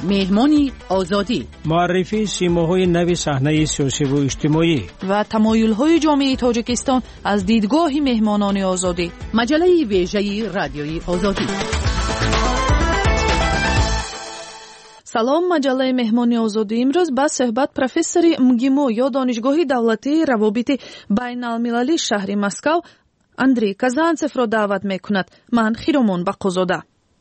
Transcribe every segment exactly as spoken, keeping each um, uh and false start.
مهمانی آزادی، معرفی سیماهای نو صحنه سیاسی و اجتماعی و تمایل‌های جامعه تاجیکستان از دیدگاه مهمانان آزادی. مجله ویژه رادیوی آزادی. سلام، مجله مهمانی آزادی امروز با صحبت پروفسور مگیمو یا دانشگاه دولتی روابط بین المللی شهر مسکو اندری کازانتسف را دعوت میکند. من خیرمون بقوزاده.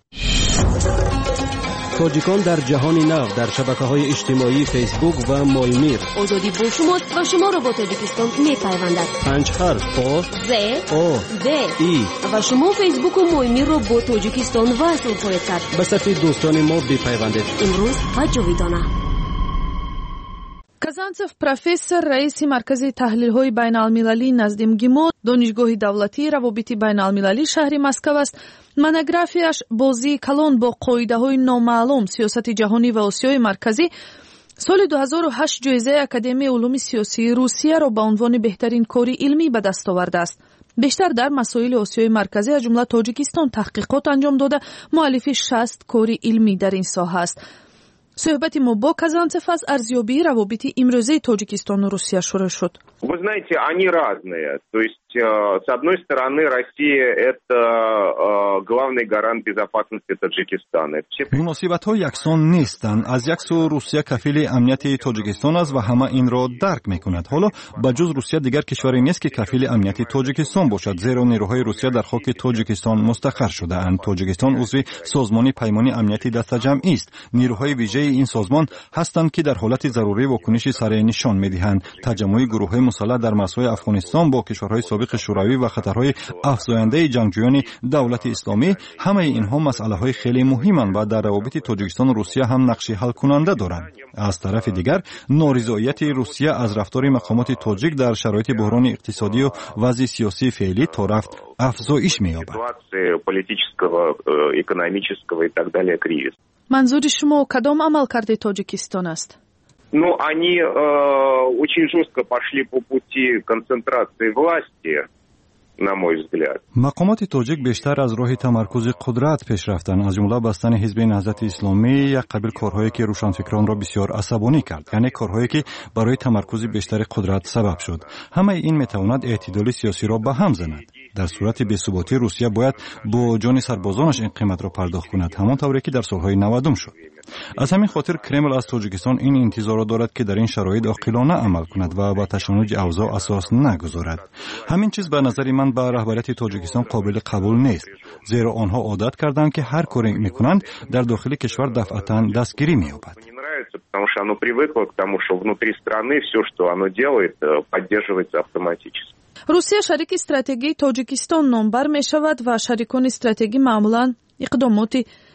تاجیکان در جهان نو در شبکه‌های اجتماعی فیسبوک و مایمیر. آزادی با شماست و شما را با تاجیکستان می‌پیوندد. پنج حرف آ ز آ د ای و شما فیسبوک و مایمیر را با تاجیکستان وصل خواهید کرد. به صفحه دوستان ما بپیوندید. امروز و جاویدانه. کازانتسف پروفسور رئیس مرکز تحلیل‌های بین‌المللی نزد مگیمو دانشگاه دولتی روابط بین‌المللی شهر مسکو است. монографияш бозии калон бо қоидаҳои номаълум сиёсати ҷаҳонӣ ва осиёи марказӣ соли ду ҳазору ҳашт ҷоизаи академияи улуми сиёсии русияро ба унвони беҳтарин кори илмӣ ба даст овардааст. бештар дар масоили осиёи марказӣ аз ҷумла тоҷикистон таҳқиқот анҷом дода муаллифи шаст кори илмӣ дар ин соҳа аст. суҳбати мо бо Казанцев аз арзёбии равобити имрӯзаи Тоҷикистону Русия шурӯъ шуд. Вы знаете, они разные. То есть, с одной стороны, Россия – это главный гарант безопасности Таджикистана. муносибатҳо яксон нестанд. аз як сӯ Русия кафили амнияти Тоҷикистон аст ва ҳама инро дарк мекунад. ҳоло ба ҷуз Русия дигар кишваре нест ки кафили амнияти Тоҷикистон бошад, зеро нерӯҳои Русия дар хоки Тоҷикистон мустақар шудаанд. Тоҷикистон узви созмони паймони амнияти дастаҷамъист. нерӯҳои вижаи این سازمان هستند که در حالت ضروری واکنشی سریع نشان می‌دهند. تجمع گروه‌های مسلح در مرزهای افغانستان با کشورهای سابق شوروی و خطرهای افزاینده جنگجویان دولت اسلامی، همه اینها مسئله‌های خیلی مهمند و در روابط تاجیکستان و روسیه هم نقش حل کننده دارند. از طرف دیگر نارضایتی روسیه از رفتار مقامات تاجیک در شرایط بحران اقتصادی و وضع سیاسی فعلی تا رفت افزایش می‌یابد. منظور شما کدام عملکرد تاجیکستان است؟ Ну, они э, очень жестко пошли по пути концентрации власти, на мой взгляд. مقامات تاجیک بیشتر از راه تمرکز قدرت پیش رفتند، از جمله بستن حزب نهضت اسلامی، یک قبیل کارهایی که روشنفکران را بسیار عصبانی کرد، یعنی کارهایی که برای تمرکز بیشتر قدرت سبب شد. همه این میتواند اعتدال سیاسی را به هم زند. در صورت بی‌ثباتی روسیه باید با جان سربازانش این قیمت را پرداخت کند، همانطوری که در سالهای نودم شد. از همین خاطر کرمل از تاجیکستان این انتظار را دارد که در این شرایط عاقلانه عمل کند و با تشنج اوضاع اساس نگذارد. همین چیز به نظر من به رهبریت تاجیکستان قابل قبول نیست، زیرا آنها عادت کردند که هر کاری میکنند در داخل کشور دفعتاً دستگیری می‌یابد. Потому что оно привыкло к тому, что внутри страны все, что оно делает, поддерживается автоматически. روسیه شریک استراتژی تاجیکستان نامبر می شود و شریکان استراتژی معمولاً اقدامات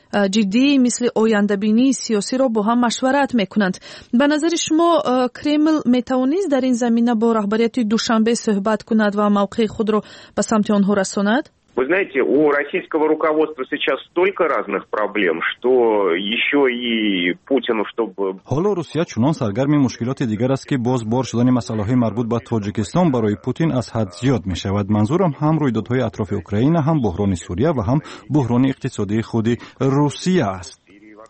جدی مثل آینده‌بینی سیاسی را با هم مشورت میکنند. به نظر شما کرمل میتوانست در این زمینه با رهبریت دوشنبه صحبت کند و موقع خود را به سمت آنها رساند؟ Вы знаете, у российского руководства сейчас столько разных проблем, что еще и Путину, чтобы... حالا روسیه چنان سرگرم مشکلات دیگر است که باز بار شدن مسائل مربوط به تاجیکستان برای پوتین از حد زیاد می شود. منظورم هم رویدادهای اطراف اوکراین، هم بحران سوریه و هم بحران اقتصادی خود روسیه است.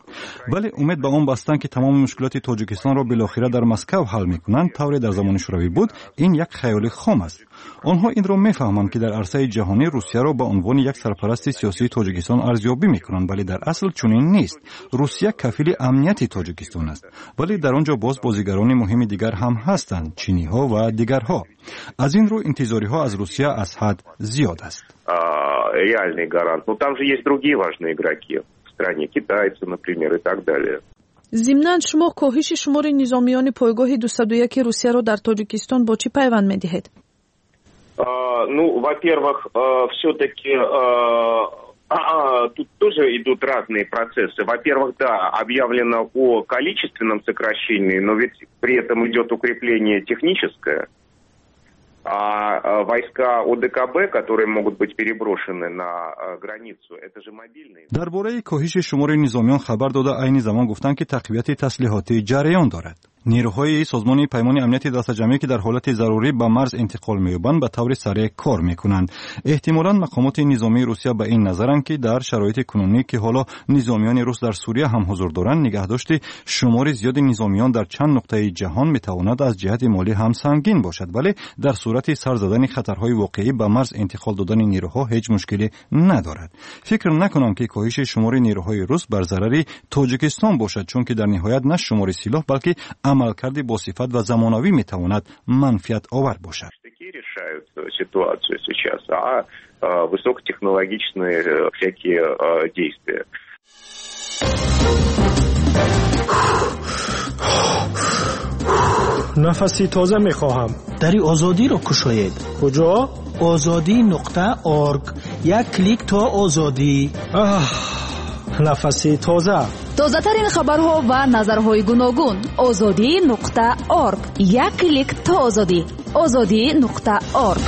ولی امید به آن بستند که تمام مشکلات تاجیکستان را بالاخره در مسکو حل میکنند، طوری در زمان شوروی بود، این یک خیال خام است. آنها این را میفهمند که در عرصه جهانی روسیه را به عنوان یک سرپرست سیاسی تاجیکستان ارزیابی میکنند، ولی در اصل چنین نیست. روسیه کفیل امنیت تاجیکستان است، ولی در آنجا باز بازیگران مهم دیگر هم هستند، چینی ها و دیگرها. از این رو انتظاری ها از روسیه از حد زیاد است. реальный гарант. Но там же есть другие важные игроки. китайцы, например, и так далее. ضمناً شما کاهش شمار نظامیان پایگاه دویست و یک روسیه را در تاجیکستان با چی پیوند می‌دهید؟ Ну, во-первых, все-таки тут тоже идут разные процессы. Во-первых, да, объявлено о количественном сокращении, но ведь при этом идет укрепление техническое. А войска ОДКБ, которые могут быть переброшены на границу, это же мобильные. درباره کاهش شمار نظامیان خبر داده عین زمان گفتند که تقویت تسلیحاتی جریان دارد. نیروهای سازمان پیمان امنیت دسته‌جمعی که در حالت ضروری به مرز انتقال می‌یابند به طور سریع کار می‌کنند. احتمالاً مقامات نظامی روسیه به این نظرند که در شرایط کنونی که حالا نظامیان روس در سوریه هم حضور دارند، نگهداشت شمار زیاد نظامیان در چند نقطه جهان می‌تواند از جهت مالی هم سنگین باشد، ولی در صورت سر زدن خطرهای واقعی به مرز انتقال دادن نیروها هیچ مشکلی ندارد. فکر نکنم که کاهش شمار نیروهای روس بر ضرر تاجیکستان باشد، چون که در نهایت نه شمار سلاح بلکه عملکرد با صفت و زمانوی میتواند منفعت آور باشد. решают ситуацию сейчас, а высокотехнологичные всякие действия. نفسی تازه میخواهم. دری آزادی رو کشاید. کجا؟ آزادی نقطه آرگ. یک کلیک تا آزادی. نفسی تازه. تازه ترین خبرها و نظرهای گوناگون. آزادی نقطه آرگ. یک کلیک تا آزادی. آزادی نقطه آرگ.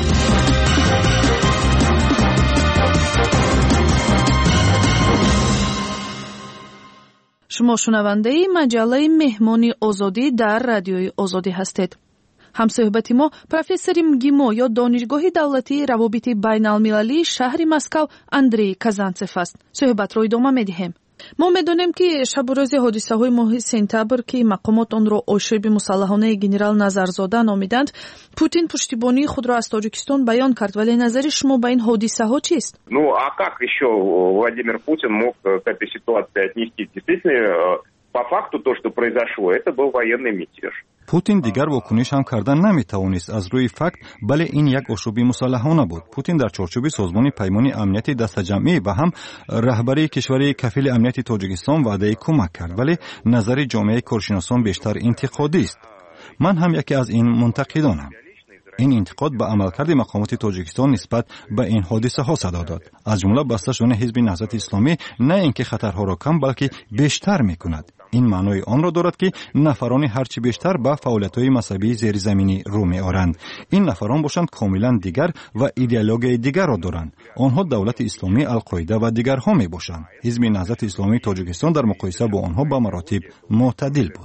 شما شنونده مجله مهمانی آزادی در رادیوی آزادی هستید. همصحبت ما پروفسور مگیمو یا دانشگاه دولتی روابط بین المللی شهر مسکو اندری کازانتسف است. صحبت را ادامه می‌دهیم. ما می‌دانیم که شب و روز حادثه‌های ماه سپتامبر که مقامات آن را آشوب مسلحانه گنرال نظرزاده نامیدند، پوتین پشتیبانی خود را از تاجیکستان بیان کرد، ولی نظر شما به این حادثه‌ها چیست؟ Ну, а как еще Владимир Путин мог к этой ситуации отнестись? Действительно, по факту то, что произошло, это был военный мятеж. پوتین دیگر واکنش هم کردن نمیتوانست از روی فکت، بله این یک آشوب مسلحانه بود. پوتین در چارچوب سازمان پیمان امنیت دسته‌جمعی و هم رهبری کشور کفیل امنیت تاجیکستان وعده کمک کرد، ولی نظر جامعه کارشناسان بیشتر انتقادی است. من هم یکی از این منتقدانم. این انتقاد به عملکرد مقامات تاجیکستان نسبت به این حادثه ها صدا داد. از جمله بسته شدن حزب نهضت اسلامی نه اینکه خطرها را کم بلکه بیشتر میکند. این معنای آن را دارد که نفران هرچی بیشتر به فعالیت‌های مذهبی زیرزمینی رو می‌آورند. این نفران باشند کاملا دیگر و ایدئولوژی دیگر را دارند. آنها دولت اسلامی، القاعده و دیگرها میباشند. حزب نهضت اسلامی تاجیکستان در مقایسه با آنها به مراتب معتدل بود.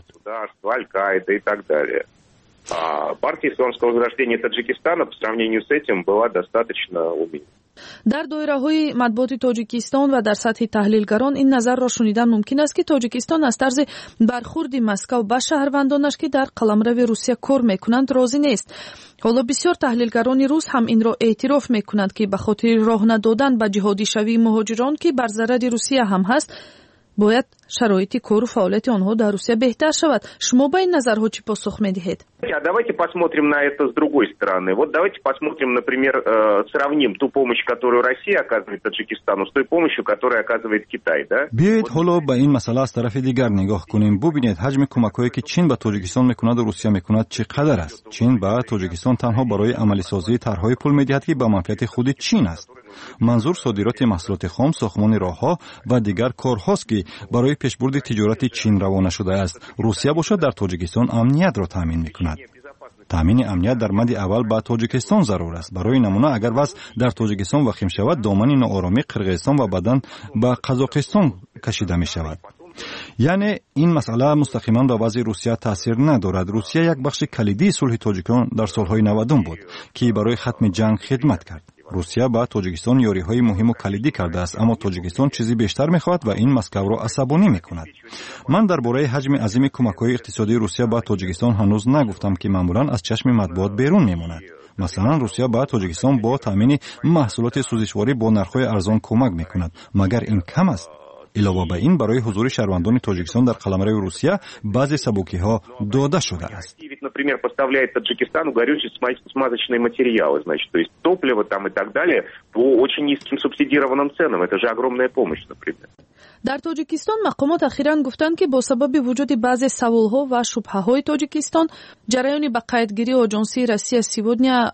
Партия исламского возрождения Таджикистана по сравнению с этим была достаточно умеренной. در دایره‌های مطبوعات تاجیکستان و در سطح تحلیلگران این نظر را شنیدن ممکن است که تاجیکستان از طرز برخورد مسکو به شهروندانش که در قلمرو روسیه کار میکنند راضی نیست. حالا بسیار تحلیلگران روس هم این را اعتراف میکنند که به خاطر راه ندادن به جهادی شوی مهاجران که بر ضرر روسیه هم هست، باید شرایط کار و فعالیت آنها در روسیه بهتر شود. شما به این نظرها چی پاسخ میدهید؟ Давайте посмотрим на это с другой стороны. Вот давайте посмотрим, например, сравним ту помощь, которую Россия оказывает Таджикистану, с той помощью, которую оказывает Китай, да? بیایید حالا به این مسئله از طرف دیگر نگاه کنیم. ببینید حجم کمک‌هایی که چین به تاجیکستان میکند و روسیه میکند چقدر است. چین به تاجیکستان تنها برای عملی سازی طرح‌های پول میدهد که به منفعت خود چین است. منظور صادرات محصولات خام، ساختمان راه‌ها و دیگر کارهاست که برای پیشبرد تجارت چین روانه شده است. روسیه باشد در تاجیکستان امنیت را تامین میکند. تامین امنیت در مد اول به تاجیکستان ضرور است. برای نمونه اگر وضع در تاجیکستان وخیم شود، دامن ناآرامی قرقیزستان و بعداً به قزاقستان کشیده می شود. یعنی این مسئله مستقیما به وضع روسیه تاثیر ندارد. روسیه یک بخش کلیدی صلح تاجیکستان در سالهای نود بود که برای ختم جنگ خدمت کرد. روسیه با تاجیکستان یاری‌های مهم و کلیدی کرده است، اما تاجیکستان چیزی بیشتر می‌خواهد و این مسکو را عصبانی می‌کند. من درباره حجم عظیم کمک‌های اقتصادی روسیه با تاجیکستان هنوز نگفتم که معمولاً از چشم مطبوعات بیرون می‌ماند. مثلا روسیه با تاجیکستان با تامین محصولات سوزشواری با نرخ‌های ارزان کمک می‌کند. مگر این کم است؟ علاوه بر این برای حضور شهروندان تاجیکستان در قلمرو روسیه بعضی سبوکی‌ها داده شده است. Например, поставляет Таджикистану горючие смазочные материалы, значит, то есть топливо там и так далее по очень низким субсидированным ценам. Это же огромная помощь, например. در تاجیکستان مقامات اخیراً گفتند که با سبب وجود بعضی سوالها و شبهه‌های تاجیکستان، جریان به قیدگیری آژانسی روسیه سیودنیا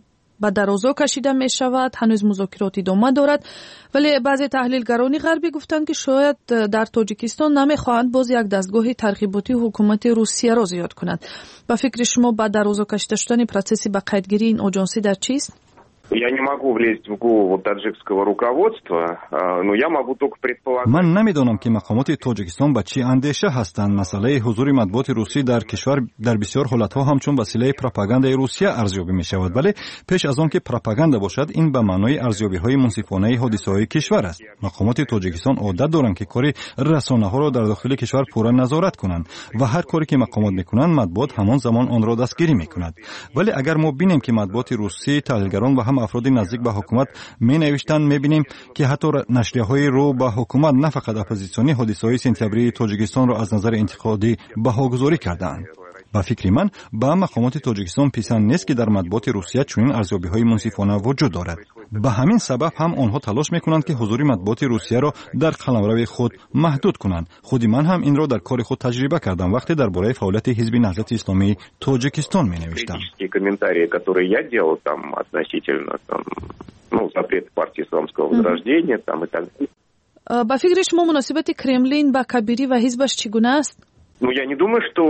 به درازا کشیده می شود. هنوز مذاکرات ادامه دارد، ولی بعضی تحلیلگران غربی گفتند که شاید در تاجیکستان نمیخواهند باز یک دستگاه ترغیباتی حکومت روسیه را زیاد کنند. با فکر شما به درازا کشیده شدن پروسس به قیدگیری این آژانسی در چیست؟ Я не могу влезть в голову таджикского руководства, но я могу только предполагать. من نمیدونم که مقامات تاجیکستان با چی اندیشه هستند. مسئله حضور مطبوعات روسی در کشور در بسیار حالت‌ها همچون وسیله پروپاگاندای روسیه ارزیابی می‌شود، ولی پیش از آن که پروپاگاندا باشد این به معنای ارزیابی‌های منصفانه حادثه‌های کشور است. مقامات تاجیکستان عادت دارند که کار رسانه‌ها را در داخل کشور پورا نظارت کنند و هر کاری که مقامات می‌کنند مطبوعات همان زمان آن را دستگیری می‌کند. ولی اگر ما ببینیم که مطبوعات روسی، تحلیلگران و هم افراد نزدیک به حکومت می‌نوشتند، می‌بینیم که حتی نشریه‌های رو به حکومت نه فقط اپوزیسیونی حادثه‌های سپتامبری تاجیکستان را از نظر انتقادی بهاگذاری کردند. با فکر من با مقامات تاجیکستان پسند نیست که در مطبوعات روسیه چنین ارزیابی‌های منصفانه وجود دارد. به همین سبب هم آنها تلاش می‌کنند که حضور مطبوعات روسیه را در قلمرو خود محدود کنند. خود من هم این را در کار خود تجربه کردم وقتی درباره فعالیت حزب نهضت اسلامی تاجیکستان می‌نوشتم. комментарии, которые я делал там относительно там, ну, запрет партии исламского возрождения там и так далее. با فکر شما مناسبت کرملین با کبیری و حزبش چگونه است؟ Ну, я не думаю, что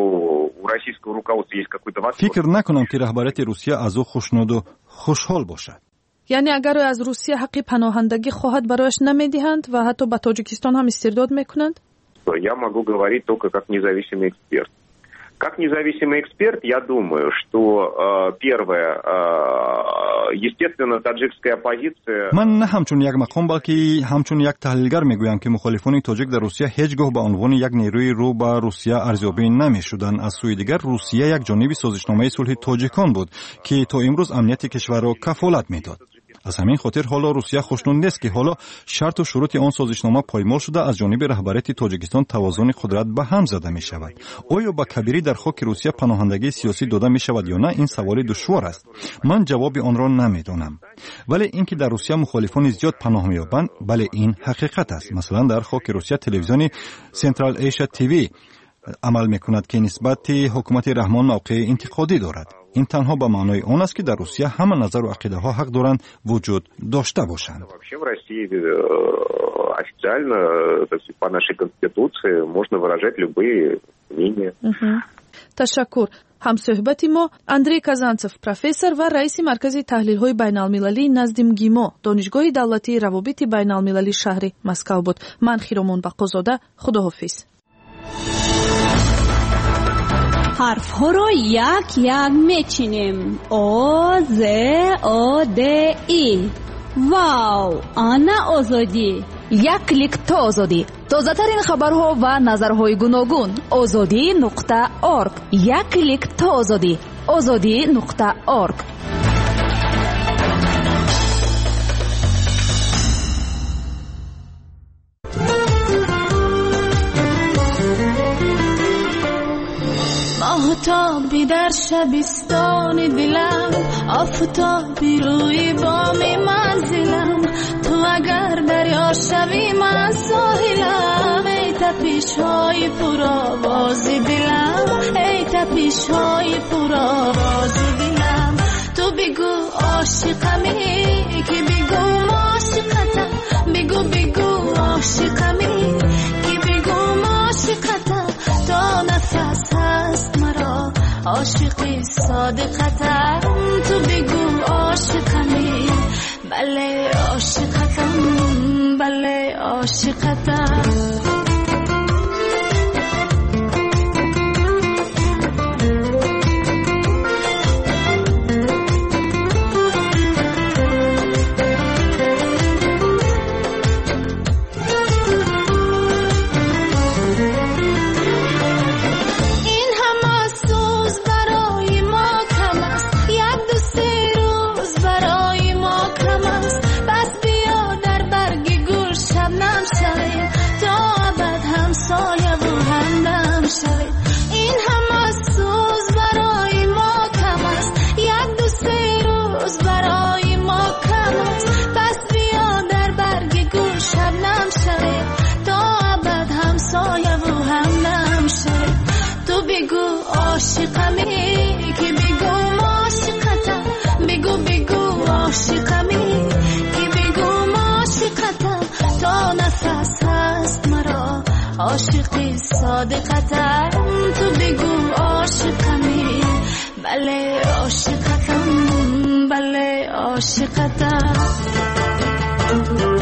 у российского руководства есть какой-то восторг. فکر نکنم که رهبریت روسیه از او خوشنود و خوشحال باشد. یعنی اگر از روسیه حق پناهندگی خواهد برایش نمیدهند و حتی به تاجیکستان هم استرداد میکنند؟ Я могу говорить только как независимый эксперт. Как независимый эксперт, я думаю, что э, первое, э, естественно, таджикская оппозиция... من نه همچون یک مقام بلکه همچون یک تحلیلگر میگویم که مخالفان تاجیک در روسیه هیچگاه به عنوان یک نیروی رو به روسیه ارزیابی نمیشدند. از سوی دیگر روسیه یک جانب سازشنامه صلح تاجیکان بود که تا امروز امنیت کشور را کفالت میداد. از همین خاطر حالا روسیه خوشنود نیست که حالا شرط و شروط آن سازشنامه پایمال شده از جانب رهبریت تاجیکستان توازن قدرت به هم زده می شود. آیا با کبیری در خاک روسیه پناهندگی سیاسی داده می شود یا نه؟ این سوال دشوار است. من جواب آن را نمیدانم. ولی اینکه در روسیه مخالفان زیاد پناه می‌یابند، بله این حقیقت است. مثلا در خاک روسیه تلویزیون سنترال ایشیا تیوی عمل می‌کند که نسبت حکومت رحمان موقع انتقادی دارد. این تنها به معنای آن است که در روسیه همه نظر و عقیده ها حق دارند وجود داشته باشند. Вообще в России официально, по нашей конституции, можно выражать любые мнения. تشکر. همصحبت ما اندری کازانتسف پروفسور و رئیس مرکز تحلیل های بین المللی نزد مگیمو دانشگاه دولتی روابط بین المللی شهر مسکو بود. من خیرمون بقازاده، خداحافظ. حرف ها رو یک یک میچینیم. او ز او د ای. واو، آنا آزادی. یک کلیک تا آزادی. تازه ترین خبرها و نظرهای گوناگون. آزادی نقطه ارگ. یک کلیک تا آزادی. آزادی نقطه ارگ. آفتابی در شبستان دلم، آفتابی روی بام منزلم، تو اگر دریا شوی من ساحلم. ای تپش های پر آواز دلم، ای تپش های پر آواز دلم. تو بگو عاشقمی که بگو عاشقتم، بگو بگو عاشقمی که بگو عاشقتم. تا نفس هست مرا عاشقی صادقتم، تو بگو عاشقمی. بله عاشقتم، بله عاشقتم. عاشقمی که بگو عاشقتم، بگو بگو عاشقمی که بگو عاشقتم. تا نفس هست مرا عاشقی صادقتم، تو بگو عاشقمی. بله عاشقتم، بله عاشقتم